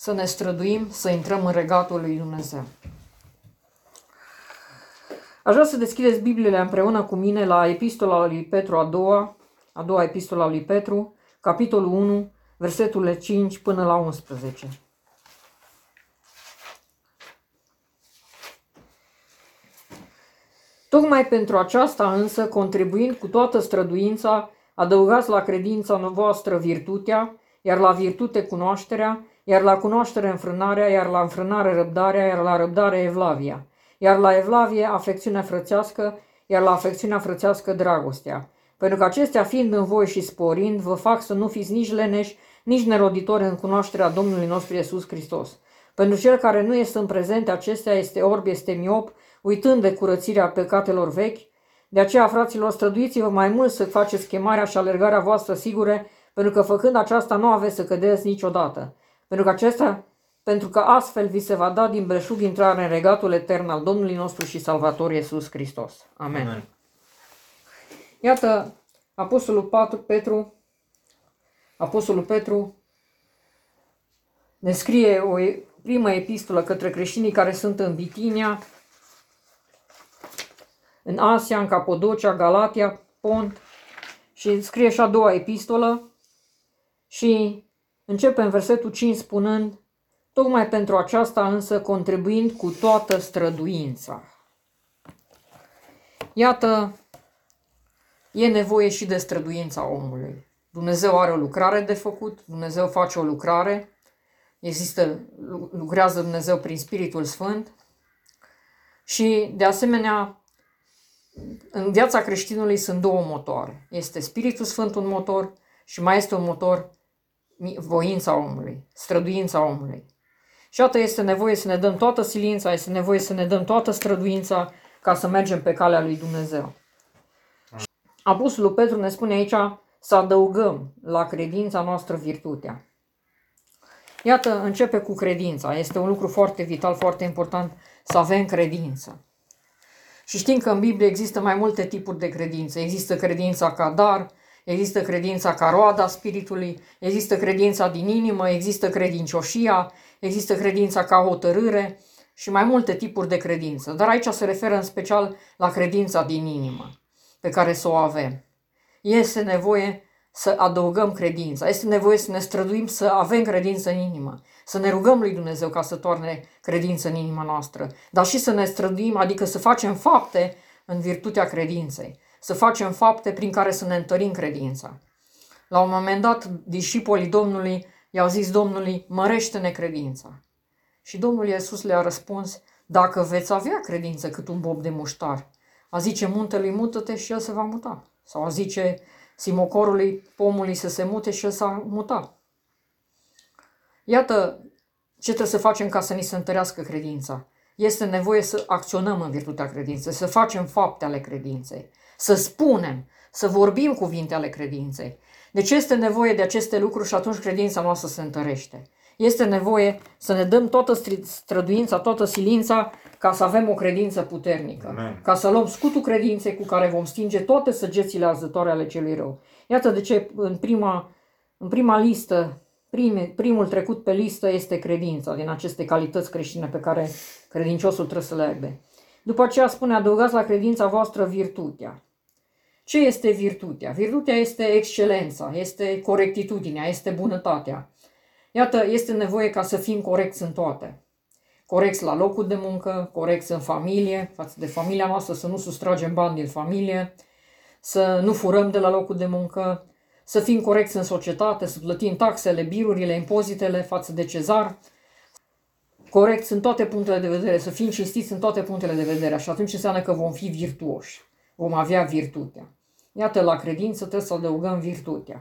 să ne străduim să intrăm în regatul lui Dumnezeu. Aș vrea să deschideți Bibliile împreună cu mine la epistola lui Petru a doua epistola lui Petru, capitolul 1, verseturile 5 până la 11. Tocmai pentru aceasta însă, contribuind cu toată străduința, adăugați la credința voastră virtutea, iar la virtute cunoașterea, iar la cunoaștere înfrânarea, iar la înfrânare răbdarea, iar la răbdare evlavia, iar la evlavie afecțiunea frățească, iar la afecțiunea frățească dragostea. Pentru că acestea fiind în voi și sporind, vă fac să nu fiți nici leneși, nici neroditori în cunoașterea Domnului nostru Iisus Hristos. Pentru cel care nu este în prezente acestea, este orb, este miop, uitând de curățirea păcatelor vechi. De aceea, fraților, străduiți-vă mai mult să faceți chemarea și alergarea voastră sigure, pentru că făcând aceasta nu aveți să cădeți niciodată. Pentru că astfel vi se va da din belșug intrarea în regatul etern al Domnului nostru și Salvator Iisus Hristos. Amen. Amen. Iată, Apostolul Petru ne scrie o primă epistolă către creștinii care sunt în Bitinia, în Asia, în Capodocia, Galatia, Pont, și scrie și a doua epistolă și începe în versetul 5 spunând: tocmai pentru aceasta însă contribuind cu toată străduința. Iată, e nevoie și de străduința omului. Dumnezeu are o lucrare de făcut, Dumnezeu face o lucrare, lucrează Dumnezeu prin Spiritul Sfânt și de asemenea în viața creștinului sunt două motoare. Este Spiritul Sfânt un motor și mai este un motor voința omului, străduința omului. Și atât este nevoie să ne dăm toată silința, este nevoie să ne dăm toată străduința ca să mergem pe calea lui Dumnezeu. Apostolul Petru ne spune aici să adăugăm la credința noastră virtutea. Iată, începe cu credința. Este un lucru foarte vital, foarte important să avem credință. Și știm că în Biblie există mai multe tipuri de credință. Există credința ca dar, există credința ca roada Spiritului, există credința din inimă, există credincioșia, există credința ca hotărâre și mai multe tipuri de credință. Dar aici se referă în special la credința din inimă, pe care să o avem. Este nevoie să adăugăm credința, este nevoie să ne străduim să avem credință în inimă, să ne rugăm lui Dumnezeu ca să toarne credință în inima noastră, dar și să ne străduim, adică să facem fapte în virtutea credinței, să facem fapte prin care să ne întărim credința. La un moment dat, discipolii Domnului i-au zis Domnului: mărește-ne credința. Și Domnul Iisus le-a răspuns: dacă veți avea credință cât un bob de muștar, a zice muntelui mută-te și el se va muta. Sau a zice simocorului pomului să se mute și el s-a mutat. Iată ce trebuie să facem ca să ni se întărească credința. Este nevoie să acționăm în virtutea credinței, să facem fapte ale credinței, să spunem, să vorbim cuvinte ale credinței. Deci este nevoie de aceste lucruri și atunci credința noastră se întărește. Este nevoie să ne dăm toată străduința, toată silința ca să avem o credință puternică. Amen. Ca să luăm scutul credinței cu care vom stinge toate săgețile arzătoare ale celui rău. Iată de ce în prima listă, primul trecut pe listă este credința, din aceste calități creștine pe care credinciosul trebuie să le aibă. După aceea spune: adăugați la credința voastră virtutea. Ce este virtutea? Virtutea este excelența, este corectitudinea, este bunătatea. Iată, este nevoie ca să fim corecți în toate. Corecți la locul de muncă, corecți în familie, față de familia noastră, să nu sustragem bani din familie, să nu furăm de la locul de muncă, să fim corecți în societate, să plătim taxele, birurile, impozitele față de cezar, corecți în toate punctele de vedere, să fim cinstiți în toate punctele de vedere. Și atunci înseamnă că vom fi virtuoși, vom avea virtutea. Iată, la credință trebuie să adăugăm virtutea.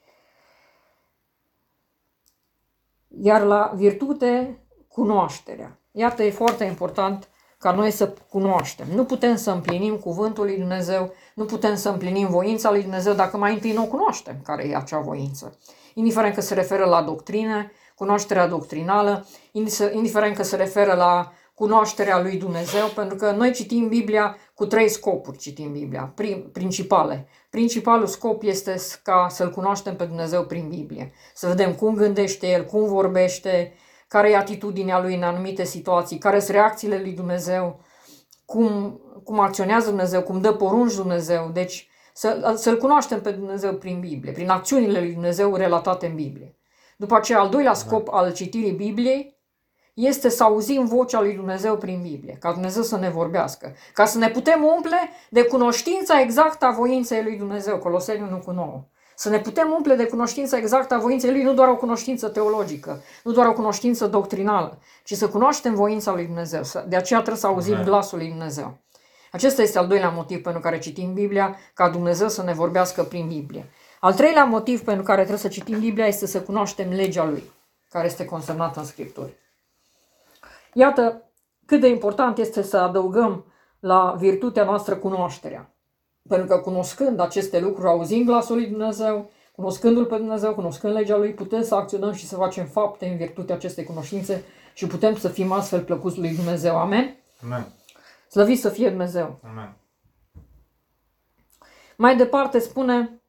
Iar la virtute, cunoașterea. Iată, e foarte important ca noi să cunoaștem. Nu putem să împlinim cuvântul lui Dumnezeu, nu putem să împlinim voința lui Dumnezeu dacă mai întâi nu o cunoaștem care e acea voință. Indiferent că se referă la doctrine, cunoașterea doctrinală, indiferent că se referă la cunoașterea lui Dumnezeu, pentru că noi citim Biblia cu 3 scopuri, citim Biblia, principale. Principalul scop este ca să-L cunoaștem pe Dumnezeu prin Biblie. Să vedem cum gândește El, cum vorbește, care e atitudinea lui în anumite situații, care sunt reacțiile lui Dumnezeu, cum acționează Dumnezeu, cum dă porunci Dumnezeu. Deci să-L cunoaștem pe Dumnezeu prin Biblie, prin acțiunile lui Dumnezeu relatate în Biblie. După aceea, al doilea scop al citirii Bibliei este să auzim vocea lui Dumnezeu prin Biblie, ca Dumnezeu să ne vorbească, ca să ne putem umple de cunoștința exactă a voinței lui Dumnezeu, Coloseni 1:9. Să ne putem umple de cunoștința exactă a voinței lui, nu doar o cunoștință teologică, nu doar o cunoștință doctrinală, ci să cunoaștem voința lui Dumnezeu. De aceea trebuie să auzim glasul lui Dumnezeu. Acesta este al doilea motiv pentru care citim Biblia, ca Dumnezeu să ne vorbească prin Biblie. Al treilea motiv pentru care trebuie să citim Biblia este să cunoaștem legea lui, care este consemnată în Scripturi. Iată cât de important este să adăugăm la virtutea noastră cunoașterea. Pentru că cunoscând aceste lucruri, auzind glasul lui Dumnezeu, cunoscându-L pe Dumnezeu, cunoscând legea Lui, putem să acționăm și să facem fapte în virtutea acestei cunoștințe și putem să fim astfel plăcuți lui Dumnezeu. Amen? Amen. Slăvit să fie Dumnezeu! Amen. Mai departe spune,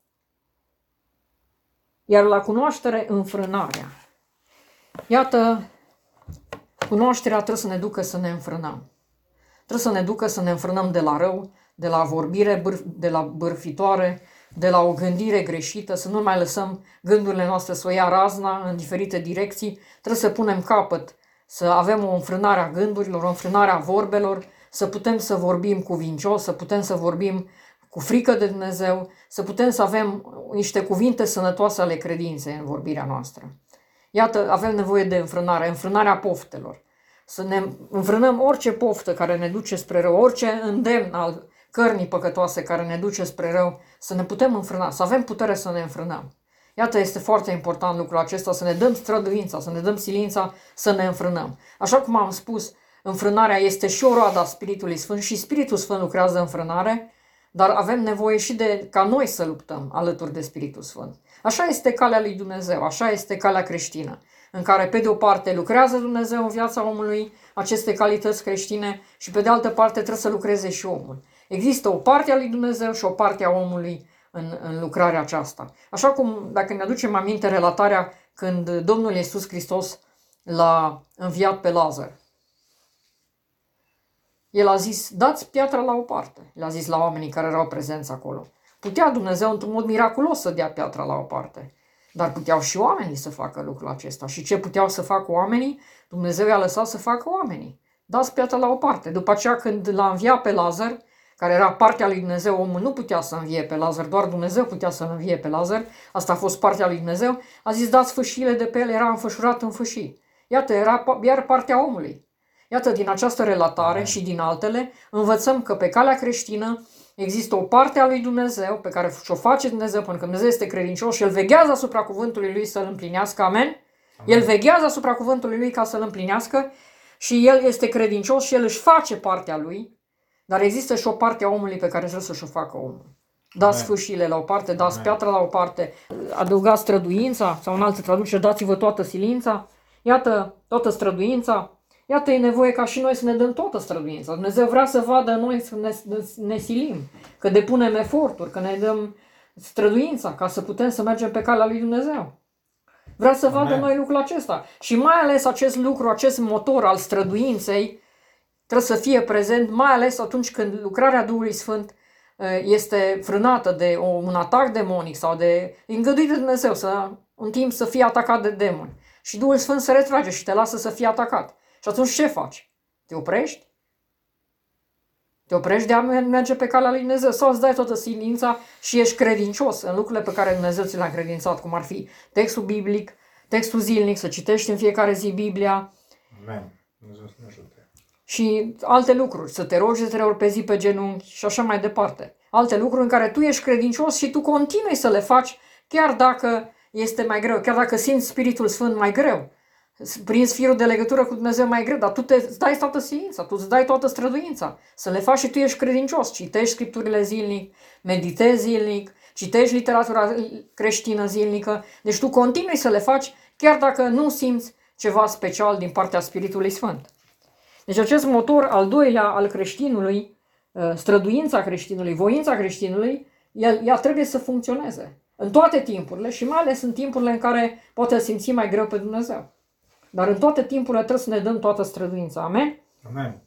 iar la cunoaștere înfrânarea. Iată, cunoașterea trebuie să ne ducă să ne înfrânăm. Trebuie să ne ducă să ne înfrânăm de la rău, de la vorbire, de la bârfitoare, de la o gândire greșită, să nu mai lăsăm gândurile noastre să o ia razna în diferite direcții. Trebuie să punem capăt, să avem o înfrânare a gândurilor, o înfrânare a vorbelor, să putem să vorbim cuvincios, să putem să vorbim cu frică de Dumnezeu, să putem să avem niște cuvinte sănătoase ale credinței în vorbirea noastră. Iată, avem nevoie de înfrânarea poftelor. Să ne înfrânăm orice poftă care ne duce spre rău, orice îndemn al cărnii păcătoase care ne duce spre rău, să ne putem înfrâna, să avem putere să ne înfrânăm. Iată, este foarte important lucrul acesta, să ne dăm străduința, să ne dăm silința, să ne înfrânăm. Așa cum am spus, înfrânarea este și o roadă a Spiritului Sfânt și Spiritul Sfânt lucrează înfrânare, dar avem nevoie și ca noi să luptăm alături de Spiritul Sfânt. Așa este calea lui Dumnezeu, așa este calea creștină, în care pe de o parte lucrează Dumnezeu în viața omului aceste calități creștine și pe de altă parte trebuie să lucreze și omul. Există o parte a lui Dumnezeu și o parte a omului în lucrarea aceasta. Așa cum, dacă ne aducem aminte, relatarea când Domnul Iisus Hristos l-a înviat pe Lazar. El a zis, dați piatra la o parte. Le-a zis la oamenii care erau prezenți acolo. Putea Dumnezeu într-un mod miraculos să dea piatra la o parte. Dar puteau și oamenii să facă lucrul acesta. Și ce puteau să facă oamenii? Dumnezeu i-a lăsat să facă oamenii. Dați piatra la o parte. După aceea când l-a înviat pe Lazar, care era partea lui Dumnezeu, omul nu putea să învie pe Lazar, doar Dumnezeu putea să învie pe Lazar, asta a fost partea lui Dumnezeu, a zis dați fâșiile de pe el, era înfășurat în fâșii. Iată, era iar partea omului. Iată, din această relatare și din altele, învățăm că pe calea creștină există o parte a lui Dumnezeu pe care și-o face Dumnezeu, pentru că Dumnezeu este credincios și El veghează asupra cuvântului Lui să-L împlinească. Amen? Amen. El veghează asupra cuvântului Lui ca să-L împlinească și El este credincios și El își face partea Lui, dar există și o parte a omului pe care trebuie să-și o facă omul. Dați fâșile la o parte, dați piatra la o parte, adăugați străduința, sau în altă traducere, dați-vă toată silința. Iată, toată străduința. Iată, e nevoie ca și noi să ne dăm toată străduința. Dumnezeu vrea să vadă noi să ne silim, că depunem eforturi, că ne dăm străduința ca să putem să mergem pe calea lui Dumnezeu. Vrea să vadă noi lucrul acesta. Și mai ales acest lucru, acest motor al străduinței trebuie să fie prezent, mai ales atunci când lucrarea Duhului Sfânt este frânată de un atac demonic sau de îngăduit de Dumnezeu în timp să fie atacat de demoni. Și Duhul Sfânt se retrage și te lasă să fii atacat. Și atunci ce faci? Te oprești? Te oprești de a merge pe calea lui Dumnezeu sau îți dai toată silința și ești credincios în lucrurile pe care Dumnezeu ți le-a încredințat, cum ar fi textul biblic, textul zilnic, să citești în fiecare zi Biblia. Amen. Dumnezeu să ne ajute. Și alte lucruri, să te rogi de 3 ori pe zi pe genunchi și așa mai departe. Alte lucruri în care tu ești credincios și tu continui să le faci chiar dacă este mai greu, chiar dacă simți Spiritul Sfânt mai greu. Prinzi firul de legătură cu Dumnezeu mai greu, dar tu îți dai toată silința, tu îți dai toată străduința să le faci și tu ești credincios. Citești scripturile zilnic, meditezi zilnic, citești literatura creștină zilnică, deci tu continui să le faci chiar dacă nu simți ceva special din partea Spiritului Sfânt. Deci acest motor al doilea al creștinului, străduința creștinului, voința creștinului, ea trebuie să funcționeze în toate timpurile și mai ales în timpurile în care poate simți mai greu pe Dumnezeu. Dar în toate timpurile trebuie să ne dăm toată străduința. Amen? Amen.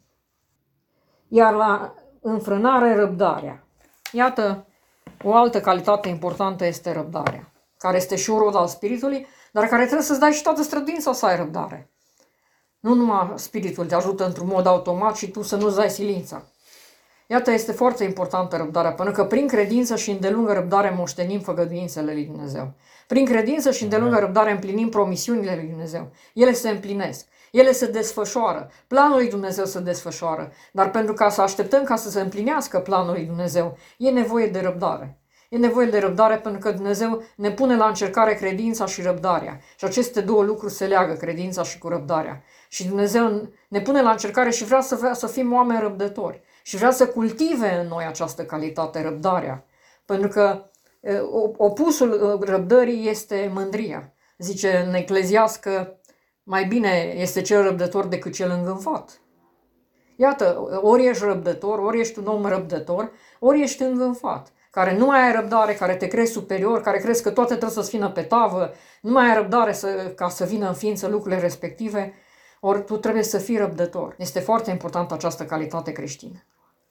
Iar la înfrânare, răbdarea. Iată, o altă calitate importantă este răbdarea, care este și un rod al Spiritului, dar care trebuie să-ți dai și toată străduința să ai răbdare. Nu numai Spiritul te ajută într-un mod automat și tu să nu-ți dai silința. Iată, este foarte importantă răbdarea, pentru că prin credință și îndelungă răbdare moștenim făgăduințele lui Dumnezeu. Prin credință și îndelungă răbdare împlinim promisiunile lui Dumnezeu. Ele se împlinesc, ele se desfășoară, planul lui Dumnezeu se desfășoară, dar pentru ca să așteptăm ca să se împlinească planul lui Dumnezeu, e nevoie de răbdare. E nevoie de răbdare pentru că Dumnezeu ne pune la încercare credința și răbdarea. Și aceste două lucruri se leagă, credința și cu răbdarea. Și Dumnezeu ne pune la încercare și vrea să fim oameni răbdători. Și vrea să cultive în noi această calitate, răbdarea. Pentru că opusul răbdării este mândria. Zice în Ecleziastă, mai bine este cel răbdător decât cel îngânfat. Iată, ori ești răbdător, ori ești un om răbdător, ori ești îngânfat, care nu mai ai răbdare, care te crezi superior, care crezi că toate trebuie să vină pe tavă, nu mai ai răbdare ca să vină în ființă lucrurile respective, ori tu trebuie să fii răbdător. Este foarte importantă această calitate creștină.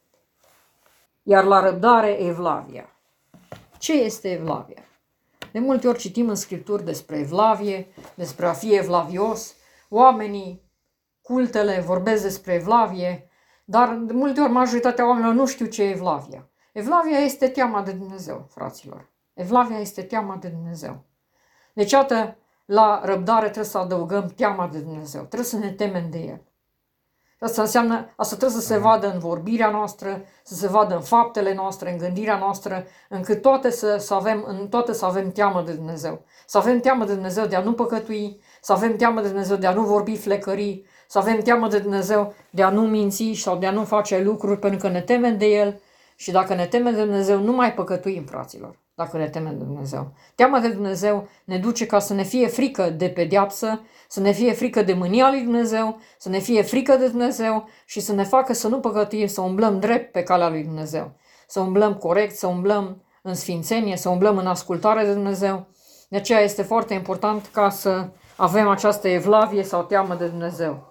Iar la răbdare, evlavia. Ce este evlavia? De multe ori citim în Scripturi despre evlavie, despre a fi evlavios. Oamenii, cultele vorbesc despre evlavie, dar de multe ori majoritatea oamenilor nu știu ce e evlavia. Evlavia este teama de Dumnezeu, fraților. Evlavia este teama de Dumnezeu. Deci, iată, la răbdare trebuie să adăugăm teama de Dumnezeu. Trebuie să ne temem de El. Asta înseamnă, asta trebuie să se vadă în vorbirea noastră, să se vadă în faptele noastre, în gândirea noastră, încât în toate să avem teamă de Dumnezeu. Să avem teamă de Dumnezeu de a nu păcătui, să avem teamă de Dumnezeu de a nu vorbi flecării, să avem teamă de Dumnezeu de a nu minți sau de a nu face lucruri pentru că ne temem de El. Și dacă ne temem de Dumnezeu, nu mai păcătuim, fraților, dacă ne temem de Dumnezeu. Teama de Dumnezeu ne duce ca să ne fie frică de pedeapsă, să ne fie frică de mânia lui Dumnezeu, să ne fie frică de Dumnezeu și să ne facă să nu păcătuim, să umblăm drept pe calea lui Dumnezeu. Să umblăm corect, să umblăm în sfințenie, să umblăm în ascultare de Dumnezeu. De aceea este foarte important ca să avem această evlavie sau teamă de Dumnezeu.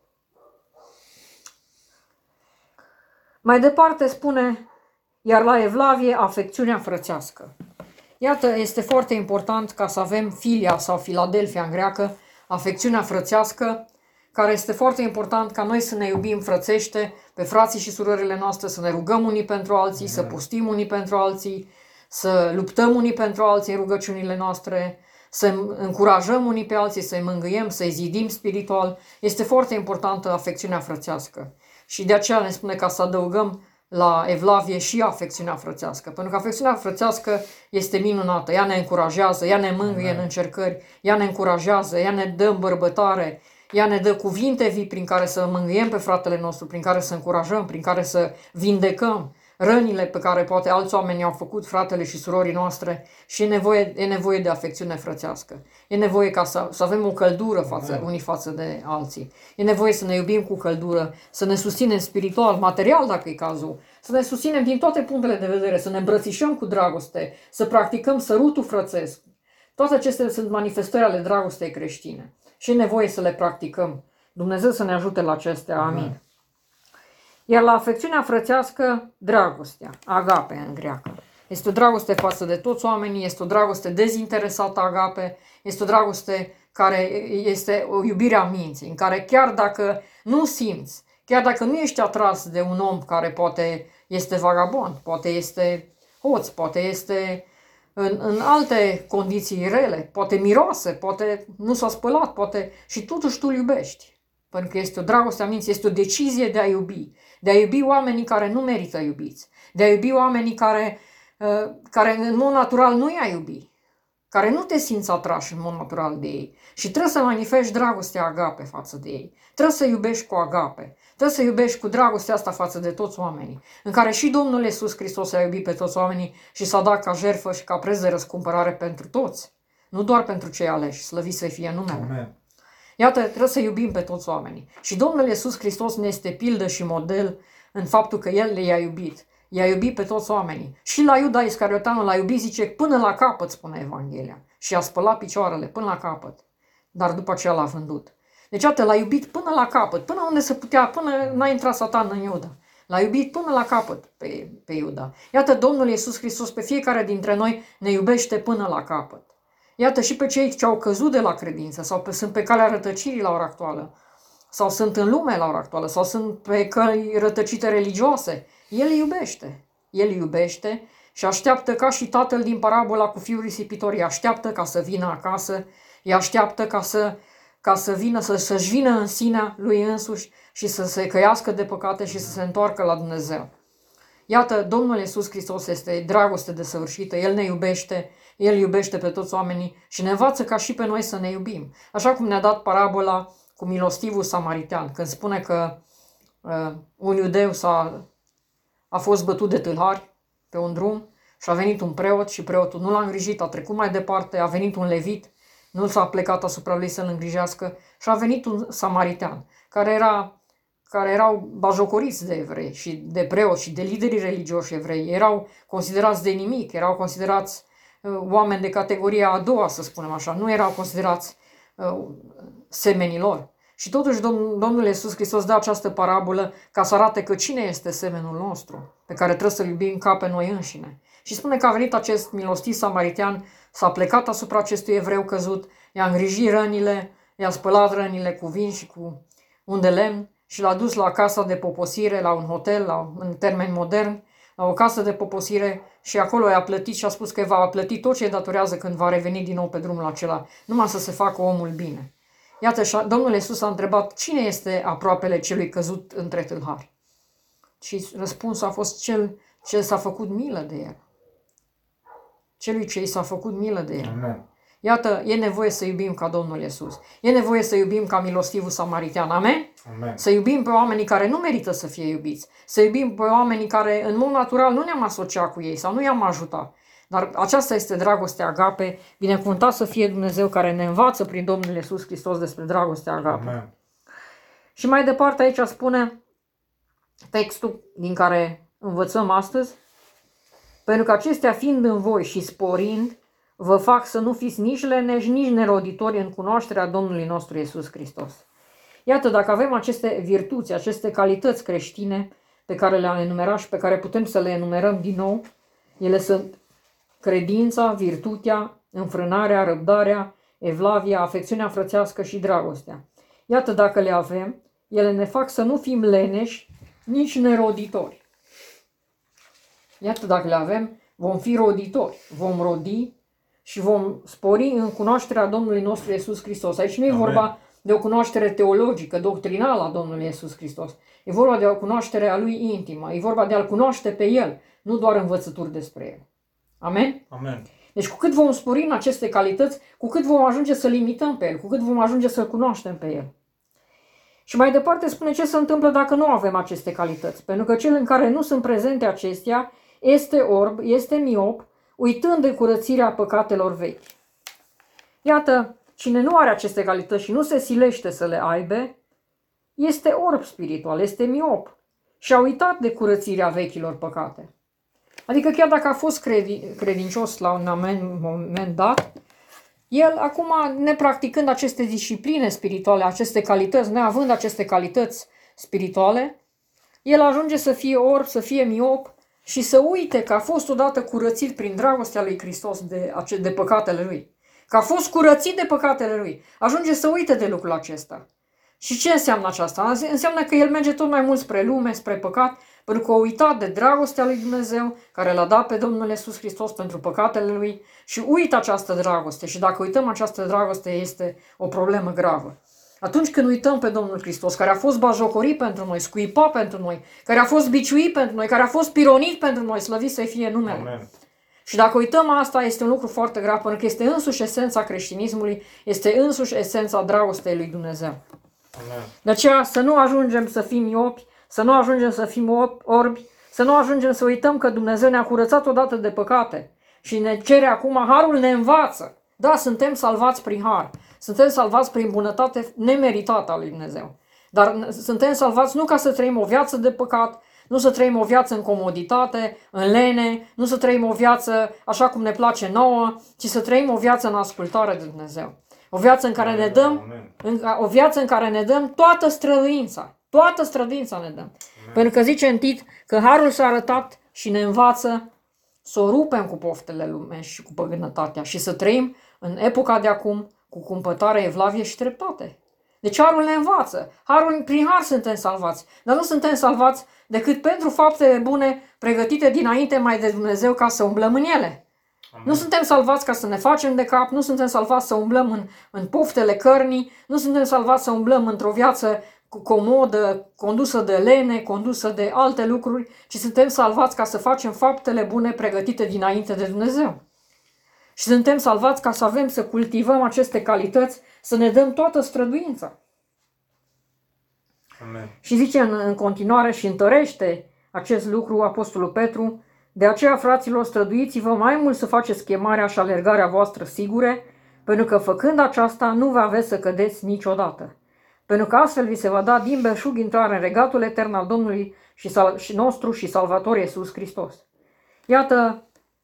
Mai departe spune, iar la evlavie, afecțiunea frățească. Iată, este foarte important ca să avem filia sau Filadelfia în greacă, afecțiunea frățească, care este foarte important ca noi să ne iubim frățește pe frații și surorile noastre, să ne rugăm unii pentru alții, să postim unii pentru alții, să luptăm unii pentru alții în rugăciunile noastre, să încurajăm unii pe alții, să-i mângâiem, să-i zidim spiritual. Este foarte importantă afecțiunea frățească. Și de aceea ne spune ca să adăugăm la evlavie și afecțiunea frățească. Pentru că afecțiunea frățească este minunată. Ea ne încurajează, ea ne mângâie în încercări, ea ne încurajează, ea ne dă îmbărbătare, ea ne dă cuvinte vii prin care să mângâiem pe fratele nostru, prin care să încurajăm, prin care să vindecăm rănile pe care poate alți oameni au făcut fratele și surorii noastre și e nevoie de afecțiune frățească. E nevoie ca să avem o căldură unii față de alții. E nevoie să ne iubim cu căldură, să ne susținem spiritual, material dacă e cazul, să ne susținem din toate punctele de vedere, să ne îmbrățișăm cu dragoste, să practicăm sărutul frățesc. Toate acestea sunt manifestări ale dragostei creștine și e nevoie să le practicăm. Dumnezeu să ne ajute la acestea. Amin. Iar la afecțiunea frățească, dragostea, agape în greacă. Este o dragoste față de toți oamenii, este o dragoste dezinteresată, agape, este o dragoste care este o iubire a minții, în care chiar dacă nu simți, chiar dacă nu ești atras de un om care poate este vagabond, poate este hoț, poate este în alte condiții rele, poate miroase, poate nu s-a spălat, poate și totuși tu îl iubești. Pentru că este o dragoste a minții, este o decizie de a iubi. De a iubi oamenii care nu merită iubiți. De a iubi oamenii care în mod natural nu i-a iubi. Care nu te simți atrași în mod natural de ei. Și trebuie să manifesti dragostea agape față de ei. Trebuie să iubești cu agape. Trebuie să iubești cu dragostea asta față de toți oamenii. În care și Domnul Iisus Hristos a iubit pe toți oamenii și s-a dat ca jertfă și ca preț de răscumpărare pentru toți. Nu doar pentru cei aleși. Slăvit să fie numele. Amen. Iată, trebuie să iubim pe toți oamenii. Și Domnul Iisus Hristos ne este pildă și model în faptul că El le-a iubit. I-a iubit pe toți oamenii. Și la Iuda Iscarioteanul l-a iubit, zice, până la capăt, spune Evanghelia. Și a spălat picioarele până la capăt. Dar după aceea l-a vândut. Deci, iată, l-a iubit până la capăt, până unde se putea, până n-a intrat Satan în Iuda. L-a iubit până la capăt pe Iuda. Iată, Domnul Iisus Hristos pe fiecare dintre noi ne iubește până la capăt. Iată, și pe cei ce au căzut de la credință sau sunt pe calea rătăcirii la ora actuală, sau sunt în lume la ora actuală, sau sunt pe căi rătăcite religioase, El îi iubește. El îi iubește și așteaptă ca și tatăl din parabola cu fiul risipitor, îi așteaptă ca să vină acasă, îi așteaptă ca să vină, să-și vină în sinea lui însuși și să se căiască de păcate și să se întoarcă la Dumnezeu. Iată, Domnul Iisus Hristos este dragoste desăvârșită, El ne iubește, El iubește pe toți oamenii și ne învață ca și pe noi să ne iubim. Așa cum ne-a dat parabola cu milostivul samaritean, când spune că un iudeu a fost bătut de tâlhari pe un drum și a venit un preot și preotul nu l-a îngrijit, a trecut mai departe, a venit un levit, nu s-a plecat asupra lui să-l îngrijească și a venit un samaritean care erau bajocoriți de evrei și de preoți și de liderii religioși evrei, erau considerați de nimic, erau considerați oameni de categoria a doua, să spunem așa, nu erau considerați semenii lor. Și totuși Domnul Iisus Hristos dă această parabolă ca să arate că cine este semenul nostru, pe care trebuie să-l iubim ca pe noi înșine. Și spune că a venit acest milostiv samaritean, s-a plecat asupra acestui evreu căzut, i-a îngrijit rănile, i-a spălat rănile cu vin și cu un de lemn și l-a dus la casa de poposire, la un hotel, în termeni modern, la o casă de poposire și acolo i-a plătit și a spus că va plăti tot ce datorează când va reveni din nou pe drumul acela, numai să se facă omul bine. Iată, Domnul Iisus a întrebat cine este aproapele celui căzut între tâlhari. Și răspunsul a fost cel ce s-a făcut milă de el. Celui ce i s-a făcut milă de el. Amen. Iată, e nevoie să iubim ca Domnul Iisus. E nevoie să iubim ca milostivul samaritean. Amen? Amen. Să iubim pe oamenii care nu merită să fie iubiți. Să iubim pe oamenii care în mod natural nu ne-am asociat cu ei sau nu i-am ajutat. Dar aceasta este dragostea agape. Binecuvântat să fie Dumnezeu care ne învață prin Domnul Iisus Hristos despre dragostea agape. Amen. Și mai departe aici spune textul din care învățăm astăzi. Pentru că acestea fiind în voi și sporind, vă fac să nu fiți nici leneși, nici neroditori în cunoașterea Domnului nostru Iisus Hristos. Iată, dacă avem aceste virtuți, aceste calități creștine pe care le-am enumerat și pe care putem să le enumerăm din nou, ele sunt credința, virtutea, înfrânarea, răbdarea, evlavia, afecțiunea frățească și dragostea. Iată, dacă le avem, ele ne fac să nu fim leneși, nici neroditori. Iată, dacă le avem, vom fi roditori, vom rodi și vom spori în cunoașterea Domnului nostru Iisus Hristos. Aici nu e vorba de o cunoaștere teologică, doctrinală a Domnului Iisus Hristos. E vorba de o cunoaștere a Lui intimă. E vorba de a-L cunoaște pe El, nu doar învățături despre El. Amen? Amen. Deci cu cât vom spori în aceste calități, cu cât vom ajunge să-L imităm pe El, cu cât vom ajunge să-L cunoaștem pe El. Și mai departe spune ce se întâmplă dacă nu avem aceste calități. Pentru că cel în care nu sunt prezente acestea este orb, este miop, uitând de curățirea păcatelor vechi. Iată, cine nu are aceste calități și nu se silește să le aibă, este orb spiritual, este miop și a uitat de curățirea vechilor păcate. Adică chiar dacă a fost credincios la un moment dat, el acum, nepracticând aceste discipline spirituale, aceste calități, neavând aceste calități spirituale, el ajunge să fie orb, să fie miop și să uite că a fost odată curățit prin dragostea lui Hristos de păcatele lui. Că a fost curățit de păcatele lui. Ajunge să uite de lucrul acesta. Și ce înseamnă aceasta? Înseamnă că el merge tot mai mult spre lume, spre păcat, pentru că a uitat de dragostea lui Dumnezeu, care l-a dat pe Domnul Iisus Hristos pentru păcatele lui și uită această dragoste. Și dacă uităm această dragoste, este o problemă gravă. Atunci când uităm pe Domnul Hristos, care a fost bajocorit pentru noi, scuipat pentru noi, care a fost biciuit pentru noi, care a fost pironit pentru noi, slăvit să fie numele. Amen. Și dacă uităm asta, este un lucru foarte grav, pentru că este însuși esența creștinismului, este însuși esența dragostei lui Dumnezeu. Amen. De aceea să nu ajungem să fim miopi, să nu ajungem să fim orbi, să nu ajungem să uităm că Dumnezeu ne-a curățat odată de păcate și ne cere acum, harul ne învață. Da, suntem salvați prin har, suntem salvați prin bunătate nemeritată a lui Dumnezeu. Dar suntem salvați nu ca să trăim o viață de păcat, nu să trăim o viață în comoditate, în lene, nu să trăim o viață așa cum ne place nouă, ci să trăim o viață în ascultare de Dumnezeu. O viață în care ne dăm, o viață în care ne dăm toată străduința. Toată străduința ne dăm. Pentru că zice în Tit că harul s-a arătat și ne învață să o rupem cu poftele lumești și cu păgânătatea și să trăim în epoca de acum cu cumpătare, evlavie și dreptate. Deci harul ne învață. Prin har suntem salvați. Dar nu suntem salvați decât pentru faptele bune pregătite dinainte mai de Dumnezeu ca să umblăm în ele. Nu suntem salvați ca să ne facem de cap, nu suntem salvați să umblăm în poftele cărnii, nu suntem salvați să umblăm într-o viață comodă, condusă de lene, condusă de alte lucruri, ci suntem salvați ca să facem faptele bune pregătite dinainte de Dumnezeu. Și suntem salvați ca să avem, să cultivăm aceste calități, să ne dăm toată străduința. Amen. Și zice în continuare și întărește acest lucru Apostolul Petru: de aceea, fraților, străduiți-vă mai mult să faceți chemarea și alergarea voastră sigure, pentru că făcând aceasta nu vă aveți să cădeți niciodată. Pentru că astfel vi se va da din belșug intrare în regatul etern al Domnului și nostru și Salvator Iisus Hristos. Iată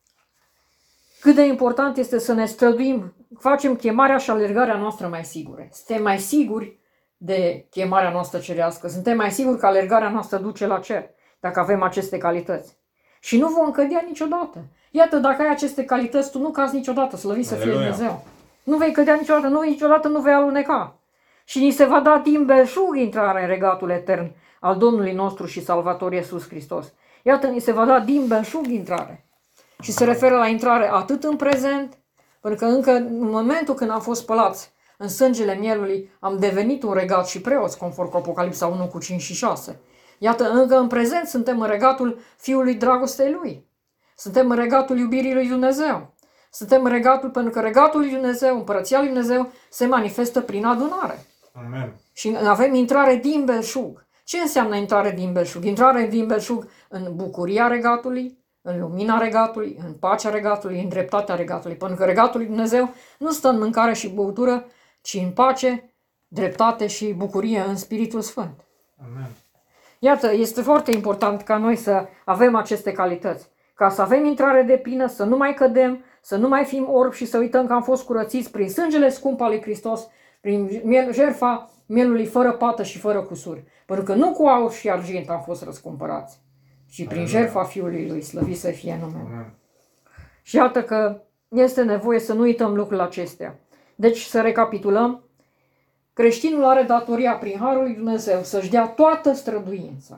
cât de important este să ne străduim, facem chemarea și alergarea noastră mai sigure. Suntem mai siguri de chemarea noastră cerească, suntem mai siguri că alergarea noastră duce la cer, dacă avem aceste calități. Și nu vom cădea niciodată. Iată, dacă ai aceste calități, tu nu cazi niciodată, slăvit să fie Dumnezeu. Nu vei cădea niciodată, niciodată nu vei aluneca. Și ni se va da din belșug intrarea în regatul etern al Domnului nostru și Salvator Iisus Hristos. Iată, ni se va da din belșug intrare. Și se referă la intrare atât în prezent, pentru că încă în momentul când am fost spălați în sângele mielului, am devenit un regat și preoți, conform cu Apocalipsa 1 cu 5 și 6. Iată, încă în prezent suntem în regatul Fiului dragostei Lui. Suntem în regatul iubirii lui Dumnezeu. Suntem în regatul, pentru că regatul lui Dumnezeu, împărăția lui Dumnezeu, se manifestă prin adunare. Amen. Și avem intrare din belșug. Ce înseamnă intrare din belșug? Intrare din belșug în bucuria regatului, în lumina regatului, în pacea regatului, în dreptatea regatului. Pentru că regatul lui Dumnezeu nu stă în mâncare și băutură, ci în pace, dreptate și bucurie în Spiritul Sfânt. Amen. Iată, este foarte important ca noi să avem aceste calități. Ca să avem intrare deplină, să nu mai cădem, să nu mai fim orbi și să uităm că am fost curățiți prin sângele scump al lui Hristos, prin jertfa mielului fără pată și fără cusuri. Pentru că nu cu aur și argint am fost răscumpărați, ci prin jertfa Fiului Lui, slăvit să fie numele. Amen. Și iată că este nevoie să nu uităm lucrurile acestea. Deci să recapitulăm. Creștinul are datoria prin harul lui Dumnezeu să-și dea toată străduința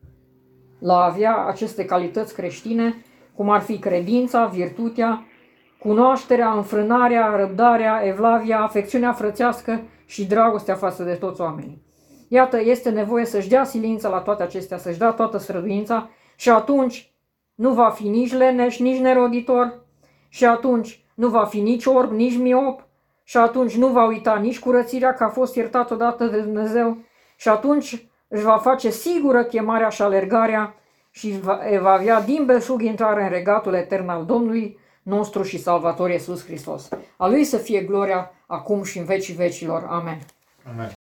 la a avea aceste calități creștine, cum ar fi credința, virtutea, cunoașterea, înfrânarea, răbdarea, evlavia, afecțiunea frățească și dragostea față de toți oamenii. Iată, este nevoie să-și dea silința la toate acestea, să-și dea toată străduința și atunci nu va fi nici leneș, nici neroditor și atunci nu va fi nici orb, nici miop și atunci nu va uita nici curățirea că a fost iertat odată de Dumnezeu și atunci își va face sigură chemarea și alergarea și va avea din belșug intrare în regatul etern al Domnului nostru și Salvator Iisus Hristos. A Lui să fie gloria acum și în vecii vecilor. Amen. Amen.